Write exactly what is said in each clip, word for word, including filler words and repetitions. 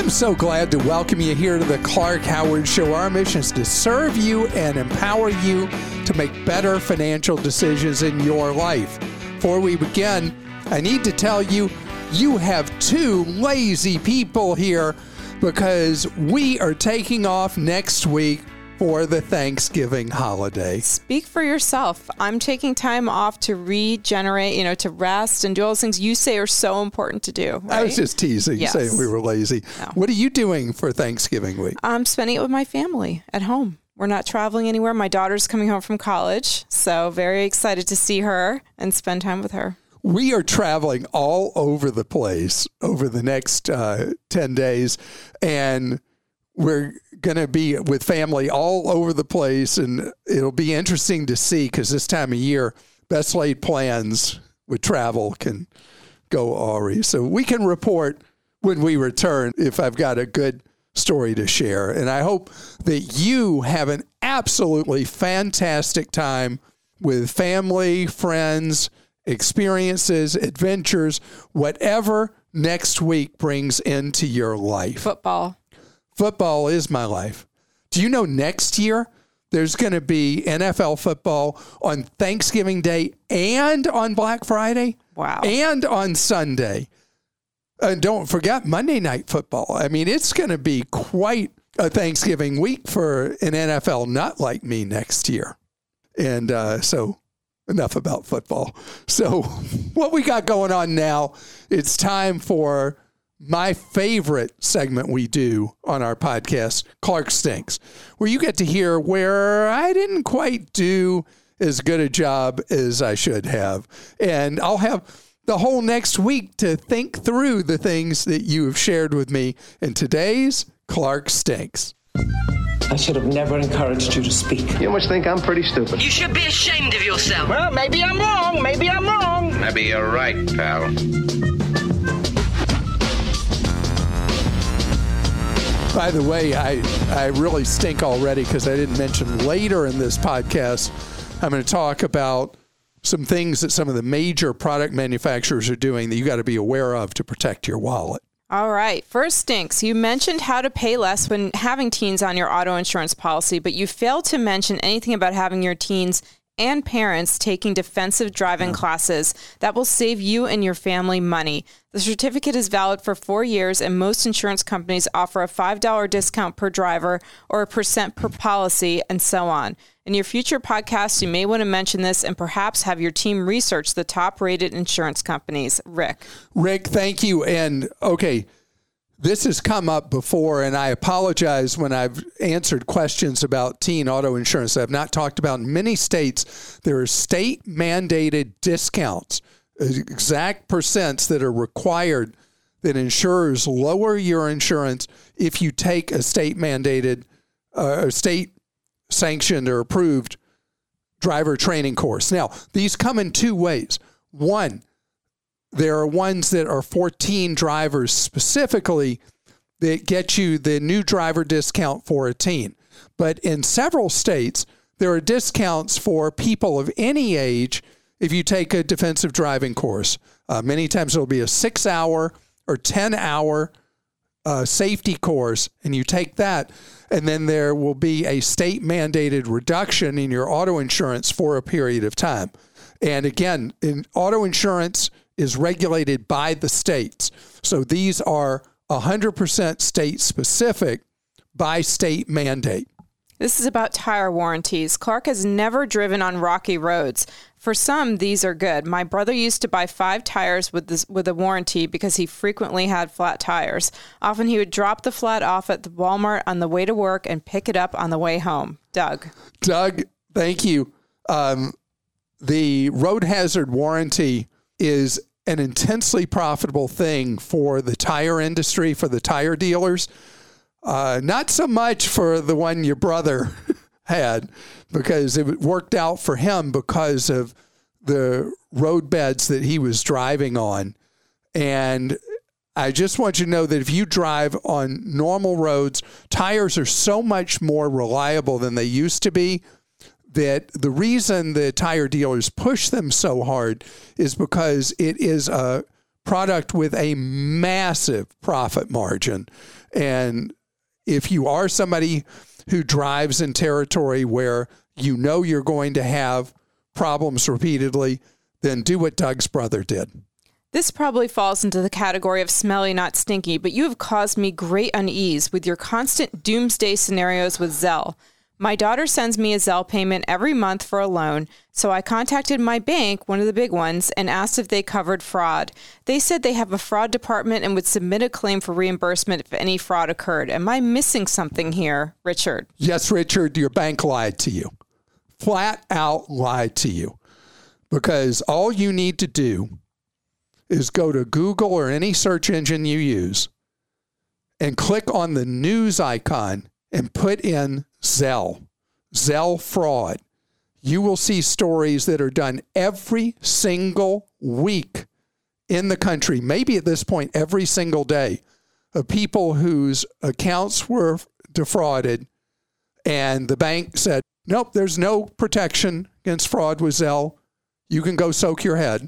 I'm so glad to welcome you here to the Clark Howard Show. Our mission is to serve you and empower you to make better financial decisions in your life. Before we begin, I need to tell you, you have two lazy people here because we are taking off next week for the Thanksgiving holiday. Speak for yourself. I'm taking time off to regenerate, you know, to rest and do all those things you say are so important to do. Right? I was just teasing, yes. saying we were lazy. No. What are you doing for Thanksgiving week? I'm spending it with my family at home. We're not traveling anywhere. My daughter's coming home from college, so very excited to see her and spend time with her. We are traveling all over the place over the next uh, ten days, and we're going to be with family all over the place, and it'll be interesting to see because this time of year, best laid plans with travel can go awry. So we can report when we return if I've got a good story to share. And I hope that you have an absolutely fantastic time with family, friends, experiences, adventures, whatever next week brings into your life. Football. Football is my life. Do you know next year there's going to be N F L football on Thanksgiving Day and on Black Friday? Wow. And on Sunday. And don't forget Monday Night Football. I mean, it's going to be quite a Thanksgiving week for an N F L nut like me next year. And uh, so enough about football. So what we got going on now, it's time for my favorite segment we do on our podcast, Clark Stinks, where you get to hear where I didn't quite do as good a job as I should have. And I'll have the whole next week to think through the things that you have shared with me in today's Clark Stinks. I should have never encouraged you to speak. You must think I'm pretty stupid. You should be ashamed of yourself. Well, maybe I'm wrong. Maybe I'm wrong. Maybe you're right, pal. By the way, I, I really stink already because I didn't mention later in this podcast, I'm going to talk about some things that some of the major product manufacturers are doing that you got to be aware of to protect your wallet. All right. First stinks. You mentioned how to pay less when having teens on your auto insurance policy, but you failed to mention anything about having your teens and parents taking defensive driving yeah. classes that will save you and your family money. The certificate is valid for four years, and most insurance companies offer a five dollars discount per driver or a percent per policy, and so on. In your future podcasts, you may want to mention this and perhaps have your team research the top-rated insurance companies. Rick. Rick, thank you. And, okay, this has come up before, and I apologize when I've answered questions about teen auto insurance that I've not talked about. In many states, there are state-mandated discounts, exact percents that are required that insurers lower your insurance if you take a state-mandated, uh, state-sanctioned or approved driver training course. Now, these come in two ways. One, there are ones that are fourteen drivers specifically that get you the new driver discount for a teen. But in several states, there are discounts for people of any age if you take a defensive driving course. Uh, many times it'll be a six-hour or ten-hour uh, safety course, and you take that, and then there will be a state-mandated reduction in your auto insurance for a period of time. And again, in auto insurance is regulated by the states. So these are one hundred percent state specific by state mandate. This is about tire warranties. Clark has never driven on rocky roads. For some, these are good. My brother used to buy five tires with this, with a warranty because he frequently had flat tires. Often he would drop the flat off at the Walmart on the way to work and pick it up on the way home. Doug. Doug, thank you. Um, the road hazard warranty is an intensely profitable thing for the tire industry, for the tire dealers. Uh, not so much for the one your brother had, because it worked out for him because of the road beds that he was driving on. And I just want you to know that if you drive on normal roads, tires are so much more reliable than they used to be, that the reason the tire dealers push them so hard is because it is a product with a massive profit margin. And if you are somebody who drives in territory where you know you're going to have problems repeatedly, then do what Doug's brother did. This probably falls into the category of smelly, not stinky, but you have caused me great unease with your constant doomsday scenarios with Zelle. My daughter sends me a Zelle payment every month for a loan, so I contacted my bank, one of the big ones, and asked if they covered fraud. They said they have a fraud department and would submit a claim for reimbursement if any fraud occurred. Am I missing something here, Richard? Yes, Richard, your bank lied to you. Flat out lied to you. Because all you need to do is go to Google or any search engine you use and click on the news icon and put in Zelle, Zelle fraud. You will see stories that are done every single week in the country, maybe at this point every single day, of people whose accounts were defrauded and the bank said, nope, there's no protection against fraud with Zelle. You can go soak your head.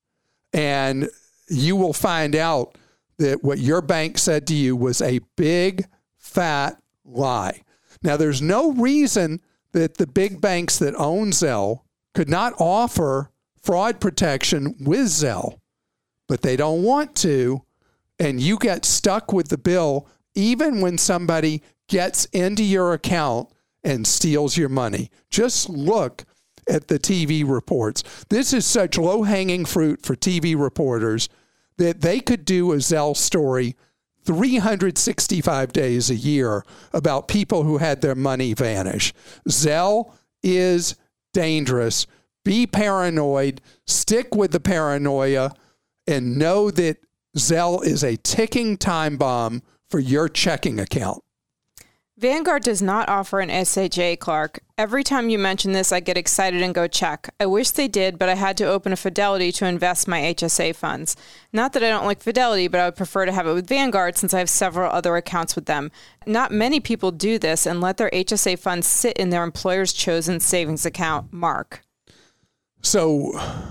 And you will find out that what your bank said to you was a big, fat lie. Now, there's no reason that the big banks that own Zelle could not offer fraud protection with Zelle, but they don't want to, and you get stuck with the bill even when somebody gets into your account and steals your money. Just look at the T V reports. This is such low-hanging fruit for T V reporters that they could do a Zelle story three hundred sixty-five days a year about people who had their money vanish. Zelle is dangerous. Be paranoid. Stick with the paranoia and know that Zelle is a ticking time bomb for your checking account. Vanguard does not offer an S H A, Clark. Every time you mention this, I get excited and go check. I wish they did, but I had to open a Fidelity to invest my H S A funds. Not that I don't like Fidelity, but I would prefer to have it with Vanguard since I have several other accounts with them. Not many people do this and let their H S A funds sit in their employer's chosen savings account, Mark. So...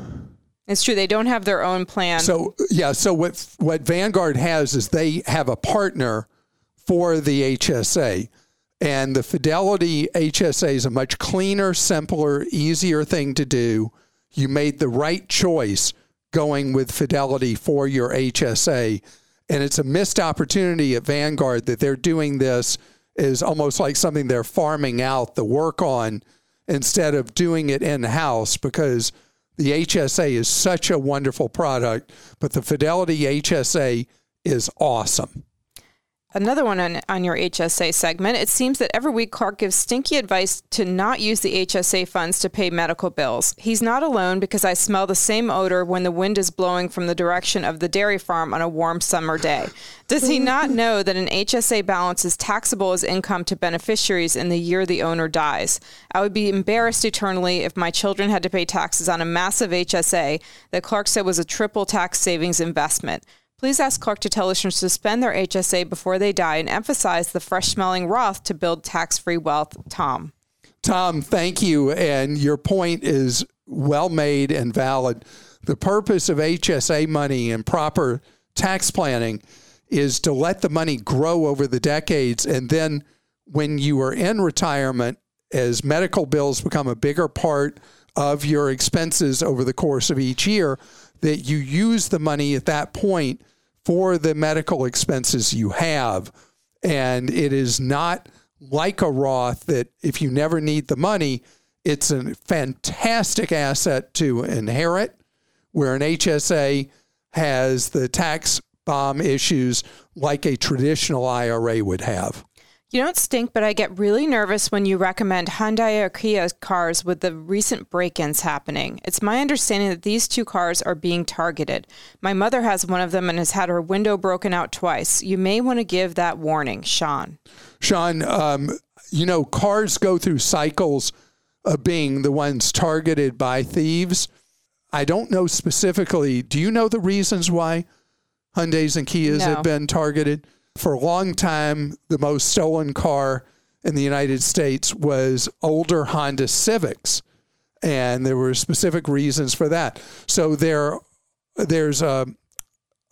It's true. They don't have their own plan. So, yeah. So what, what Vanguard has is they have a partner for the H S A. And the Fidelity H S A is a much cleaner, simpler, easier thing to do. You made the right choice going with Fidelity for your H S A. And it's a missed opportunity at Vanguard that they're doing this is almost like something they're farming out the work on instead of doing it in-house, because the H S A is such a wonderful product, but the Fidelity H S A is awesome. Another one on, on your H S A segment. It seems that every week Clark gives stinky advice to not use the H S A funds to pay medical bills. He's not alone because I smell the same odor when the wind is blowing from the direction of the dairy farm on a warm summer day. Does he not know that an H S A balance is taxable as income to beneficiaries in the year the owner dies? I would be embarrassed eternally if my children had to pay taxes on a massive H S A that Clark said was a triple tax savings investment. Please ask Clark to tell listeners to spend their H S A before they die and emphasize the fresh-smelling Roth to build tax-free wealth. Tom. Tom, thank you. And your point is well made and valid. The purpose of H S A money and proper tax planning is to let the money grow over the decades. And then when you are in retirement, as medical bills become a bigger part of your expenses over the course of each year, that you use the money at that point for the medical expenses you have. And it is not like a Roth that if you never need the money, it's a fantastic asset to inherit, where an H S A has the tax bomb issues like a traditional I R A would have. You don't stink, but I get really nervous when you recommend Hyundai or Kia cars with the recent break-ins happening. It's my understanding that these two cars are being targeted. My mother has one of them and has had her window broken out twice. You may want to give that warning, Sean. Sean, um, you know, cars go through cycles of being the ones targeted by thieves. I don't know specifically. Do you know the reasons why Hyundais and Kias No. have been targeted? For a long time, the most stolen car in the United States was older Honda Civics, and there were specific reasons for that. So there, there's a,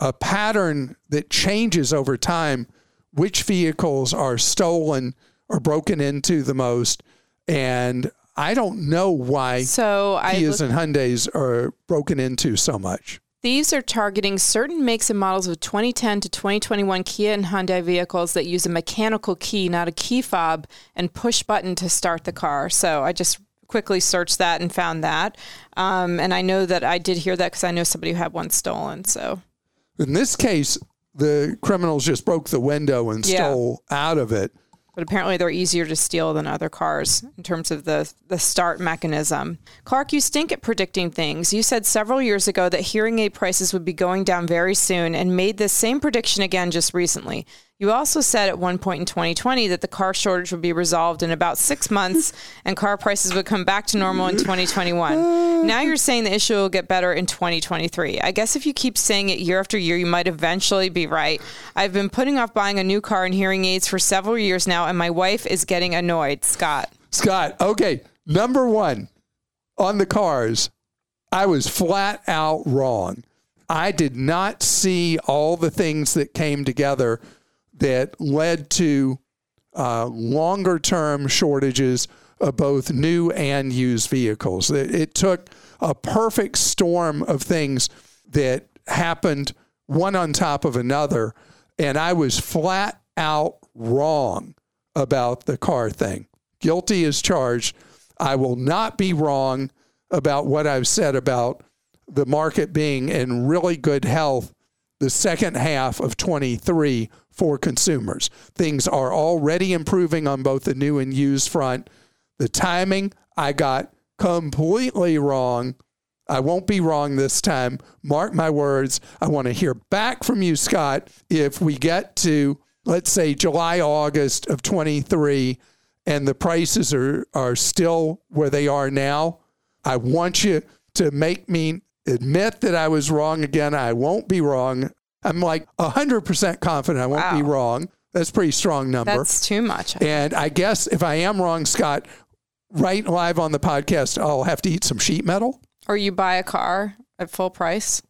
a pattern that changes over time, which vehicles are stolen or broken into the most. And I don't know why so Kias I and Hyundais are broken into so much. Thieves are targeting certain makes and models of twenty ten to twenty twenty-one Kia and Hyundai vehicles that use a mechanical key, not a key fob, and push button to start the car. So I just quickly searched that and found that. Um, and I know that I did hear that because I know somebody who had one stolen. So in this case, the criminals just broke the window and Yeah. stole out of it. But apparently they're easier to steal than other cars in terms of the, the start mechanism. Clark, you stink at predicting things. You said several years ago that hearing aid prices would be going down very soon and made this same prediction again just recently. You also said at one point in twenty twenty that the car shortage would be resolved in about six months and car prices would come back to normal in twenty twenty-one. Now you're saying the issue will get better in twenty twenty-three. I guess if you keep saying it year after year, you might eventually be right. I've been putting off buying a new car and hearing aids for several years now, and my wife is getting annoyed. Scott. Scott, okay, number one, on the cars, I was flat out wrong. I did not see all the things that came together that led to uh, longer-term shortages of both new and used vehicles. It, it took a perfect storm of things that happened one on top of another, and I was flat out wrong about the car thing. Guilty as charged. I will not be wrong about what I've said about the market being in really good health the second half of twenty-three for consumers. Things are already improving on both the new and used front. The timing, I got completely wrong. I won't be wrong this time. Mark my words. I want to hear back from you, Scott, if we get to, let's say, July, August of twenty-three, and the prices are, are still where they are now. I want you to make me admit that I was wrong again. I won't be wrong. I'm like one hundred percent confident I won't Wow. be wrong. That's a pretty strong number. That's too much. And I guess if I am wrong, Scott, right live on the podcast, I'll have to eat some sheet metal. Or you buy a car at full price.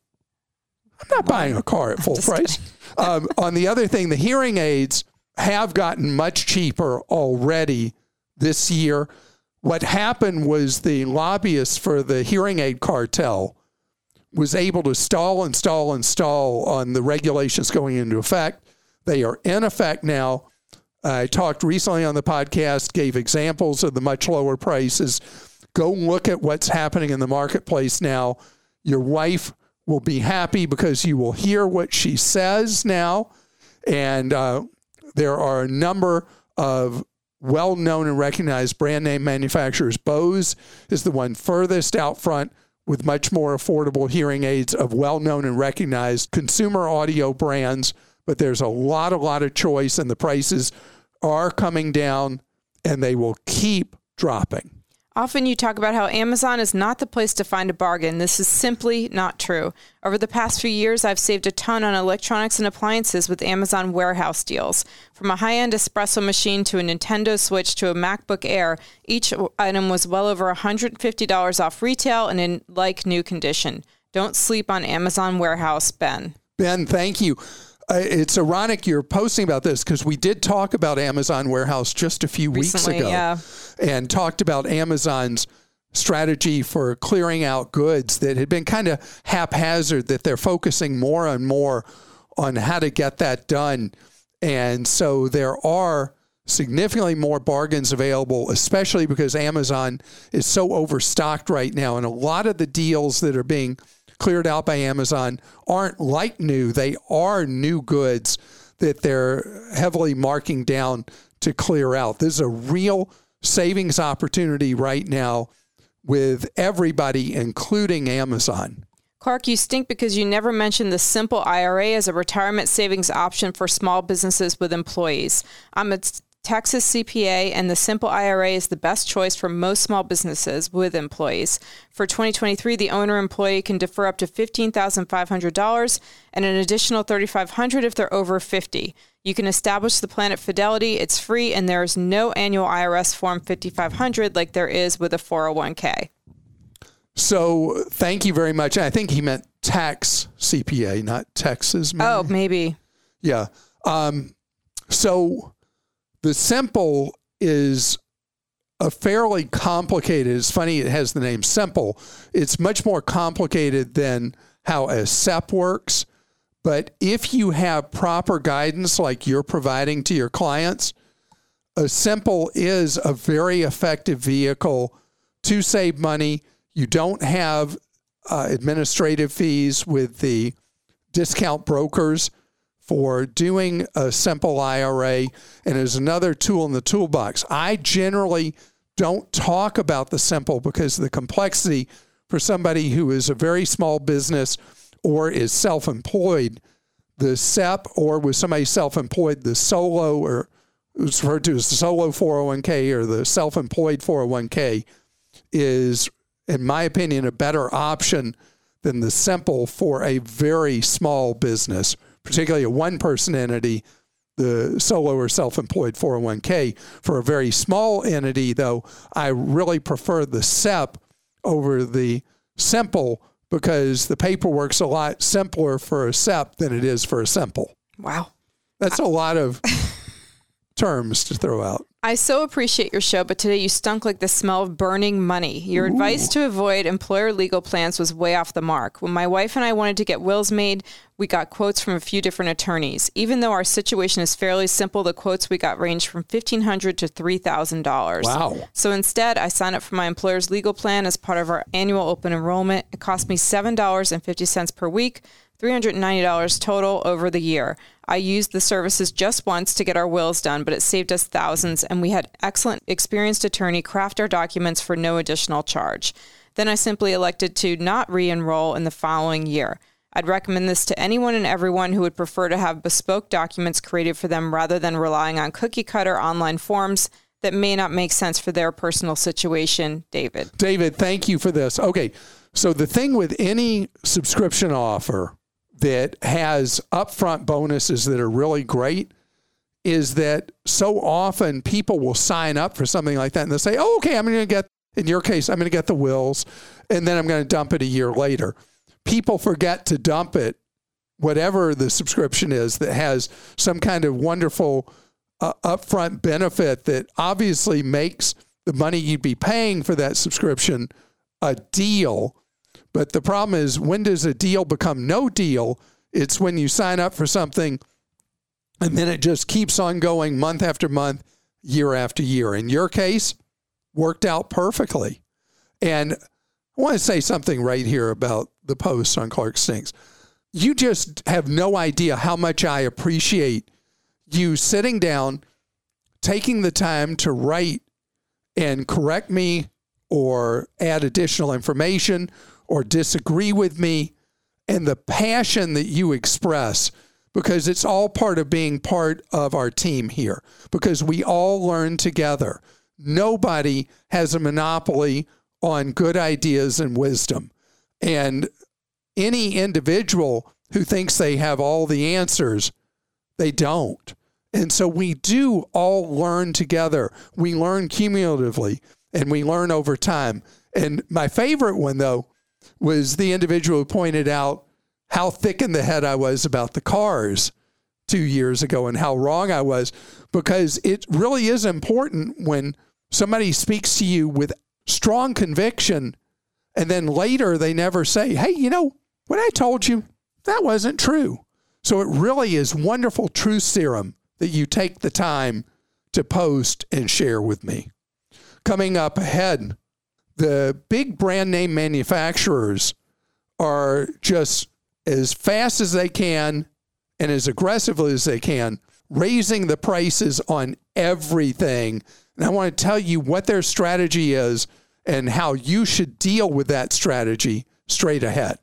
I'm not buying a car at full price. um, on the other thing, the hearing aids have gotten much cheaper already this year. What happened was the lobbyists for the hearing aid cartel was able to stall and stall and stall on the regulations going into effect. They are in effect now. I talked recently on the podcast, gave examples of the much lower prices. Go look at what's happening in the marketplace now. Your wife will be happy because you will hear what she says now. And uh, there are a number of well-known and recognized brand name manufacturers. Bose is the one furthest out front with much more affordable hearing aids of well-known and recognized consumer audio brands. But there's a lot, a lot of choice, and the prices are coming down, and they will keep dropping. Often you talk about how Amazon is not the place to find a bargain. This is simply not true. Over the past few years, I've saved a ton on electronics and appliances with Amazon warehouse deals. From a high-end espresso machine to a Nintendo Switch to a MacBook Air, each item was well over one hundred fifty dollars off retail and in like new condition. Don't sleep on Amazon warehouse, Ben. Ben, thank you. Uh, it's ironic you're posting about this because we did talk about Amazon Warehouse just a few Recently, weeks ago yeah. and talked about Amazon's strategy for clearing out goods that had been kind of haphazard, that they're focusing more and more on how to get that done. And so there are significantly more bargains available, especially because Amazon is so overstocked right now. And a lot of the deals that are being cleared out by Amazon aren't like new. They are new goods that they're heavily marking down to clear out. This is a real savings opportunity right now with everybody, including Amazon. Clark, you stink because you never mentioned the Simple I R A as a retirement savings option for small businesses with employees. I'm a Texas C P A, and the Simple I R A is the best choice for most small businesses with employees. For twenty twenty-three, the owner-employee can defer up to fifteen thousand five hundred dollars and an additional three thousand five hundred dollars if they're over fifty. You can establish the plan at Fidelity. It's free, and there is no annual I R S Form fifty-five hundred like there is with a four oh one k. So thank you very much. I think he meant tax C P A, not Texas. Maybe. Oh, maybe. Yeah. Um, so the Simple is a fairly complicated, it's funny it has the name Simple. It's much more complicated than how a S E P works. But if you have proper guidance like you're providing to your clients, a Simple is a very effective vehicle to save money. You don't have uh, administrative fees with the discount brokers for doing a Simple I R A, and is another tool in the toolbox. I generally don't talk about the Simple because of the complexity for somebody who is a very small business or is self-employed. The S E P, or with somebody self-employed, the solo, or it's referred to as the solo four oh one k or the self-employed four oh one k, is, in my opinion, a better option than the Simple for a very small business, particularly a one-person entity. The solo or self-employed four oh one k. For a very small entity, though, I really prefer the S E P over the Simple because the paperwork's a lot simpler for a S E P than it is for a Simple. Wow. That's a lot of terms to throw out. I so appreciate your show, but today you stunk like the smell of burning money. Your Ooh. advice to avoid employer legal plans was way off the mark. When my wife and I wanted to get wills made, we got quotes from a few different attorneys. Even though our situation is fairly simple, the quotes we got ranged from fifteen hundred dollars to three thousand dollars. Wow. So instead, I signed up for my employer's legal plan as part of our annual open enrollment. It cost me seven dollars and fifty cents per week, three hundred ninety dollars total over the year. I used the services just once to get our wills done, but it saved us thousands, and we had excellent experienced attorney craft our documents for no additional charge. Then I simply elected to not re-enroll in the following year. I'd recommend this to anyone and everyone who would prefer to have bespoke documents created for them rather than relying on cookie-cutter online forms that may not make sense for their personal situation. David. David, thank you for this. Okay, so the thing with any subscription offer that has upfront bonuses that are really great is that so often people will sign up for something like that and they'll say, oh, okay, I'm going to get, in your case, I'm going to get the wills and then I'm going to dump it a year later. People forget to dump it, whatever the subscription is that has some kind of wonderful uh, upfront benefit that obviously makes the money you'd be paying for that subscription a deal. But the problem is, when does a deal become no deal? It's when you sign up for something and then it just keeps on going month after month, year after year. In your case, worked out perfectly. And I want to say something right here about the post on Clark Stinks. You just have no idea how much I appreciate you sitting down, taking the time to write and correct me or add additional information or disagree with me, and the passion that you express, because it's all part of being part of our team here, because we all learn together. Nobody has a monopoly on good ideas and wisdom. And any individual who thinks they have all the answers, they don't. And so we do all learn together. We learn cumulatively, and we learn over time. And my favorite one, though, was the individual who pointed out how thick in the head I was about the cars two years ago and how wrong I was, because it really is important when somebody speaks to you with strong conviction and then later they never say, hey, you know, what I told you, that wasn't true. So it really is wonderful truth serum that you take the time to post and share with me. Coming up ahead, the big brand name manufacturers are just as fast as they can and as aggressively as they can, raising the prices on everything. And I want to tell you what their strategy is and how you should deal with that strategy straight ahead.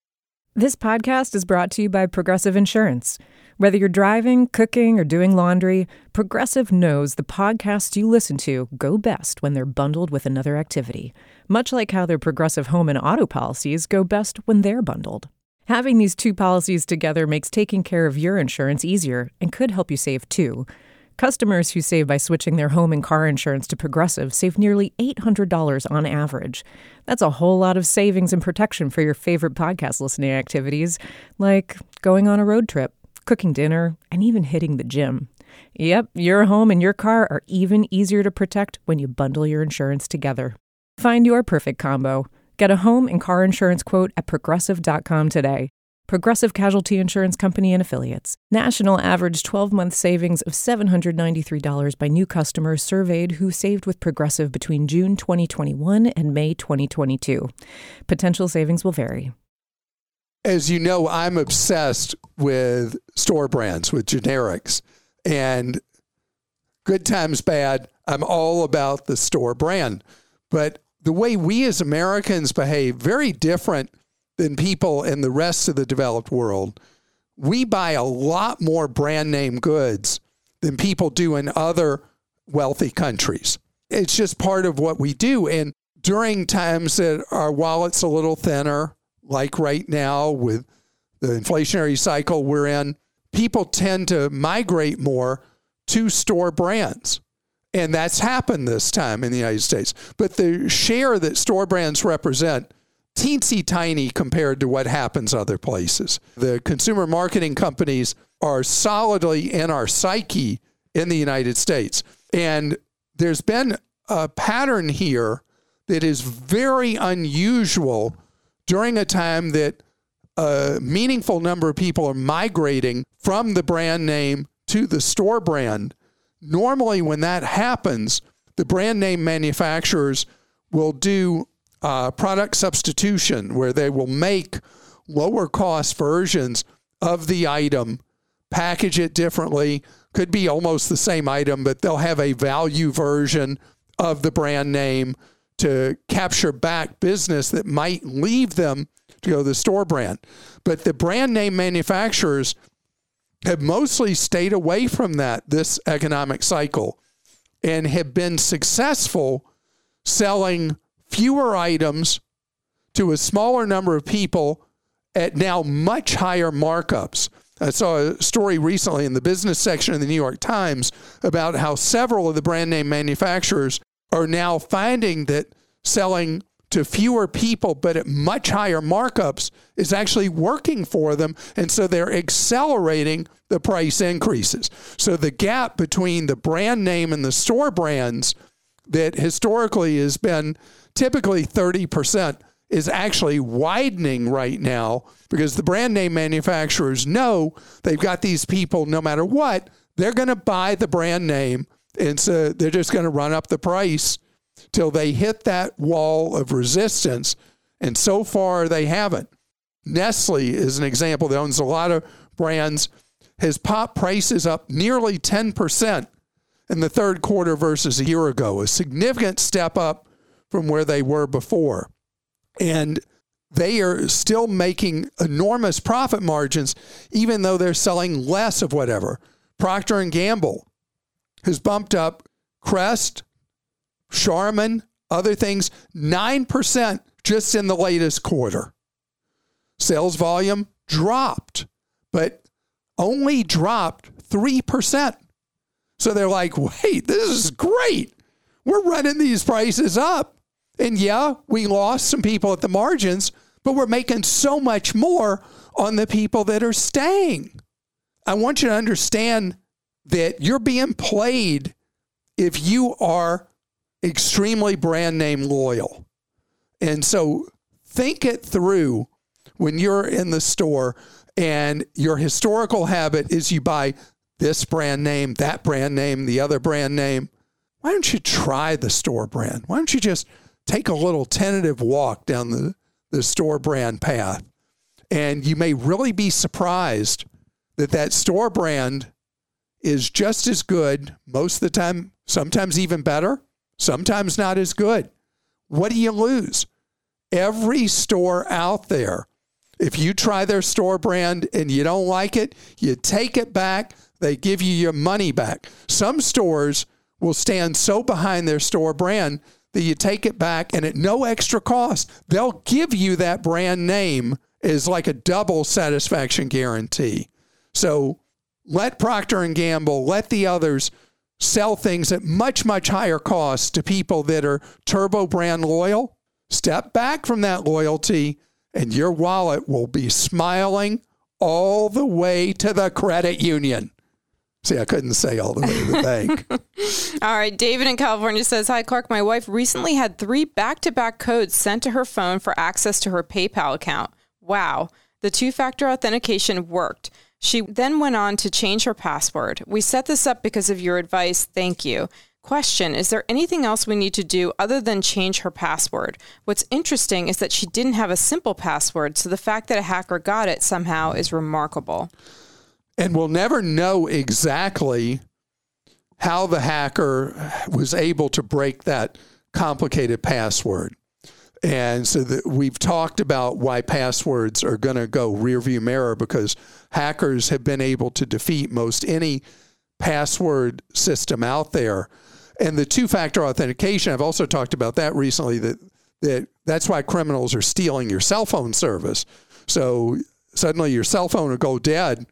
This podcast is brought to you by Progressive Insurance. Whether you're driving, cooking, or doing laundry, Progressive knows the podcasts you listen to go best when they're bundled with another activity, much like how their Progressive home and auto policies go best when they're bundled. Having these two policies together makes taking care of your insurance easier and could help you save too. Customers who save by switching their home and car insurance to Progressive save nearly eight hundred dollars on average. That's a whole lot of savings and protection for your favorite podcast listening activities, like going on a road trip, cooking dinner, and even hitting the gym. Yep, your home and your car are even easier to protect when you bundle your insurance together. Find your perfect combo. Get a home and car insurance quote at progressive dot com today. Progressive Casualty Insurance Company and Affiliates. National average twelve-month savings of seven hundred ninety-three dollars by new customers surveyed who saved with Progressive between June twenty twenty-one and May twenty twenty-two. Potential savings will vary. As you know, I'm obsessed with store brands, with generics. And good times, bad, I'm all about the store brand. But the way we as Americans behave, very different than people in the rest of the developed world. We buy a lot more brand name goods than people do in other wealthy countries. It's just part of what we do. And during times that our wallet's a little thinner, like right now with the inflationary cycle we're in, people tend to migrate more to store brands. And that's happened this time in the United States. But the share that store brands represent, teensy tiny compared to what happens other places. The consumer marketing companies are solidly in our psyche in the United States. And there's been a pattern here that is very unusual during a time that a meaningful number of people are migrating from the brand name to the store brand. Normally when that happens, the brand name manufacturers will do Uh, product substitution, where they will make lower cost versions of the item, package it differently, could be almost the same item, but they'll have a value version of the brand name to capture back business that might leave them to go to the store brand. But the brand name manufacturers have mostly stayed away from that this economic cycle and have been successful selling fewer items to a smaller number of people at now much higher markups. I saw a story recently in the business section of the New York Times about how several of the brand name manufacturers are now finding that selling to fewer people but at much higher markups is actually working for them. And so they're accelerating the price increases. So the gap between the brand name and the store brands that historically has been typically thirty percent is actually widening right now because the brand name manufacturers know they've got these people, no matter what, they're going to buy the brand name. And so they're just going to run up the price till they hit that wall of resistance. And so far they haven't. Nestle is an example that owns a lot of brands, has popped prices up nearly ten percent in the third quarter versus a year ago, a significant step up from where they were before. And they are still making enormous profit margins, even though they're selling less of whatever. Procter and Gamble has bumped up Crest, Charmin, other things, nine percent just in the latest quarter. Sales volume dropped, but only dropped three percent. So they're like, wait, this is great. We're running these prices up. And yeah, we lost some people at the margins, but we're making so much more on the people that are staying. I want you to understand that you're being played if you are extremely brand name loyal. And so think it through when you're in the store and your historical habit is you buy this brand name, that brand name, the other brand name. Why don't you try the store brand? Why don't you just take a little tentative walk down the, the store brand path? And you may really be surprised that that store brand is just as good most of the time, sometimes even better, sometimes not as good. What do you lose? Every store out there, if you try their store brand and you don't like it, you take it back, they give you your money back. Some stores will stand so behind their store brand that you take it back and at no extra cost, they'll give you that brand name as like a double satisfaction guarantee. So let Procter and Gamble, let the others sell things at much, much higher costs to people that are Turbo brand loyal. Step back from that loyalty and your wallet will be smiling all the way to the credit union. See, I couldn't say all the way to the bank. All right. David in California says, hi, Clark. My wife recently had three back-to-back codes sent to her phone for access to her PayPal account. Wow. The two-factor authentication worked. She then went on to change her password. We set this up because of your advice. Thank you. Question, is there anything else we need to do other than change her password? What's interesting is that she didn't have a simple password, so the fact that a hacker got it somehow is remarkable. And we'll never know exactly how the hacker was able to break that complicated password. And so that we've talked about why passwords are going to go rearview mirror, because hackers have been able to defeat most any password system out there. And the two-factor authentication, I've also talked about that recently, that, that that's why criminals are stealing your cell phone service. So suddenly your cell phone will go dead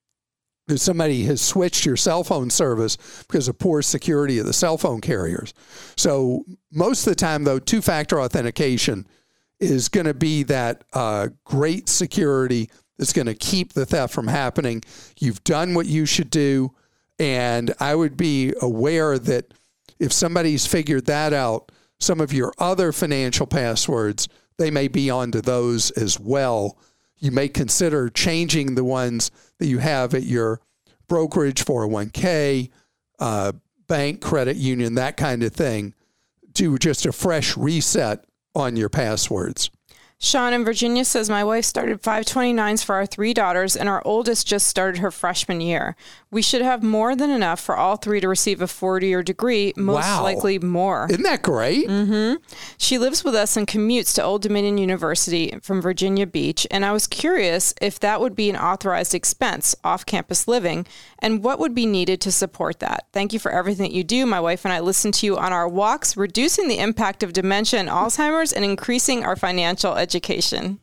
if somebody has switched your cell phone service because of poor security of the cell phone carriers. So most of the time, though, two-factor authentication is going to be that uh, great security that's going to keep the theft from happening. You've done what you should do, and I would be aware that if somebody's figured that out, some of your other financial passwords, they may be onto those as well. You may consider changing the ones that you have at your brokerage, four oh one k, uh, bank, credit union, that kind of thing, to just a fresh reset on your passwords. Sean in Virginia says, my wife started five twenty-nines for our three daughters, and our oldest just started her freshman year. We should have more than enough for all three to receive a four-year degree, most Wow. likely more. Isn't that great? Mm-hmm. She lives with us and commutes to Old Dominion University from Virginia Beach, and I was curious if that would be an authorized expense, off-campus living, and what would be needed to support that. Thank you for everything that you do. My wife and I listen to you on our walks, reducing the impact of dementia and Alzheimer's and increasing our financial education.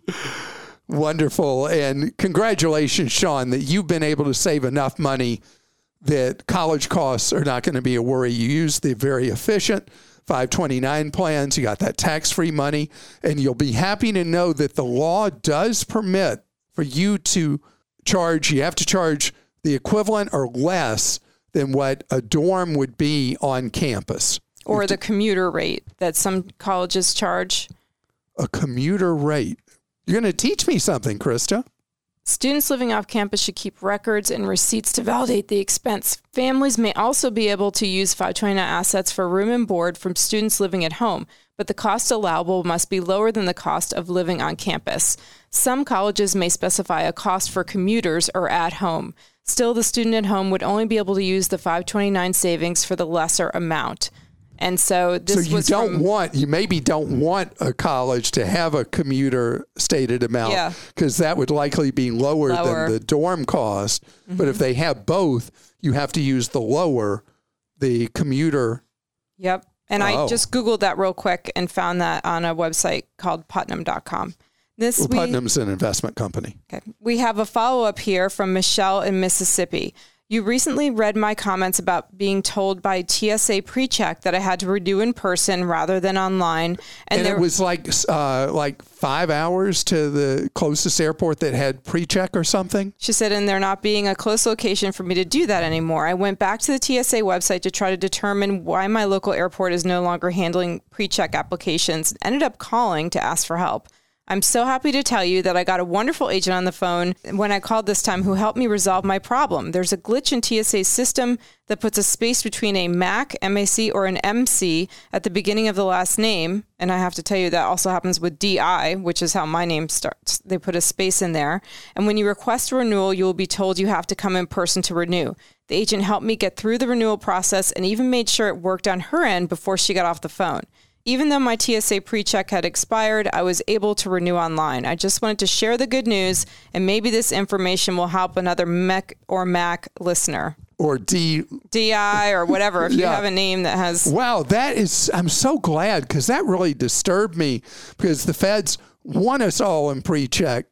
Wonderful. And congratulations, Sean, that you've been able to save enough money that college costs are not going to be a worry. You use the very efficient five twenty-nine plans. You got that tax-free money, and you'll be happy to know that the law does permit for you to charge. You have to charge the equivalent or less than what a dorm would be on campus. Or the commuter rate that some colleges charge. A commuter rate. You're going to teach me something, Krista. Students living off campus should keep records and receipts to validate the expense. Families may also be able to use five twenty-nine assets for room and board from students living at home, but the cost allowable must be lower than the cost of living on campus. Some colleges may specify a cost for commuters or at home. Still, the student at home would only be able to use the five twenty-nine savings for the lesser amount. And so this so you was don't from, want, you maybe don't want a college to have a commuter stated amount, Yeah. because that would likely be lower, Lower. than the dorm cost. Mm-hmm. But if they have both, you have to use the lower, the commuter. Yep. And I Oh. just Googled that real quick and found that on a website called Putnam dot com. This Well, we, Putnam's an investment company. Okay. We have a follow-up here from Michelle in Mississippi. You recently read my comments about being told by T S A PreCheck that I had to renew in person rather than online. And, And, there it was like uh, like five hours to the closest airport that had PreCheck or something. She said, and there not being a close location for me to do that anymore. I went back to the T S A website to try to determine why my local airport is no longer handling PreCheck applications. Ended up calling to ask for help. I'm so happy to tell you that I got a wonderful agent on the phone when I called this time who helped me resolve my problem. There's a glitch in T S A's system that puts a space between a Mac, M A C, or an M C at the beginning of the last name. And I have to tell you that also happens with D I, which is how my name starts. They put a space in there. And when you request a renewal, you will be told you have to come in person to renew. The agent helped me get through the renewal process and even made sure it worked on her end before she got off the phone. Even though my T S A PreCheck had expired, I was able to renew online. I just wanted to share the good news, and maybe this information will help another Mech or Mac listener. Or D. D I or whatever, if you Yeah. have a name that has... Wow, that is, I'm so glad, because that really disturbed me, because the feds want us all in PreCheck,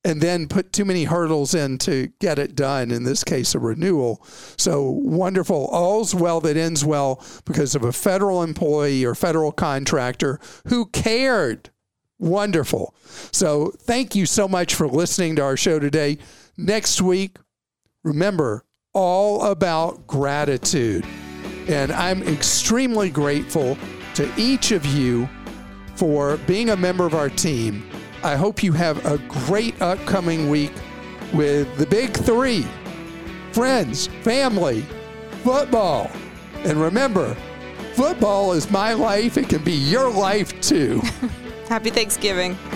and then put too many hurdles in to get it done, in this case, a renewal. So wonderful. All's well that ends well because of a federal employee or federal contractor who cared. Wonderful. So thank you so much for listening to our show today. Next week, remember, all about gratitude. And I'm extremely grateful to each of you for being a member of our team. I hope you have a great upcoming week with the big three: friends, family, football. And remember, football is my life. It can be your life too. Happy Thanksgiving.